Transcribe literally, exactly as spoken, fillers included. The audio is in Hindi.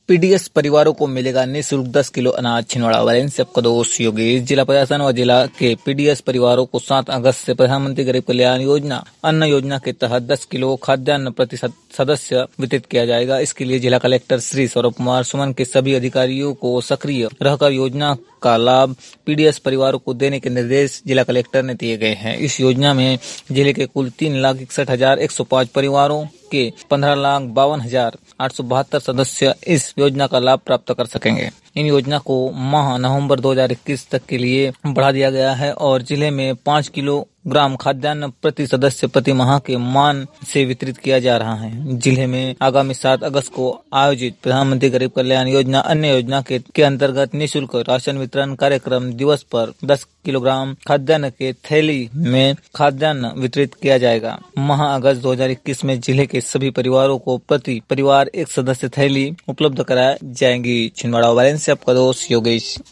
पीडीएस परिवारों को मिलेगा निःशुल्क दस किलो अनाज। छिंदवाड़ा वायरस से आपका दोस्त योगेश। जिला प्रशासन व जिला के पीडीएस परिवारों को सात अगस्त से प्रधानमंत्री गरीब कल्याण योजना अन्न योजना के तहत दस किलो खाद्यान्न प्रति सदस्य वितरित किया जाएगा। इसके लिए जिला कलेक्टर श्री सौरभ कुमार सुमन के सभी अधिकारियों को सक्रिय रहकर योजना का लाभ पीडीएस परिवारों को देने के निर्देश जिला कलेक्टर ने दिए गए हैं। इस योजना में जिले के कुल तीन लाख इकसठ हजार एक सौ पाँच परिवारों के पंद्रह लाख बावन हजार आठ सौ बहत्तर सदस्य इस योजना का लाभ प्राप्त कर सकेंगे। इन योजना को माह नवंबर दो हजार इक्कीस तक के लिए बढ़ा दिया गया है और जिले में पाँच किलो ग्राम खाद्यान्न प्रति सदस्य प्रति माह के मान से वितरित किया जा रहा है। जिले में आगामी सात अगस्त को आयोजित प्रधानमंत्री गरीब कल्याण योजना अन्य योजना के, के अंतर्गत निःशुल्क राशन वितरण कार्यक्रम दिवस पर दस किलोग्राम खाद्यान्न के थैली में खाद्यान्न वितरित किया जाएगा। माह अगस्त दो हजार इक्कीस में जिले के सभी परिवारों को प्रति परिवार एक सदस्य थैली उपलब्ध कराई जाएंगी। छिंदवाड़ा वायरस से आपका दोस्त योगेश।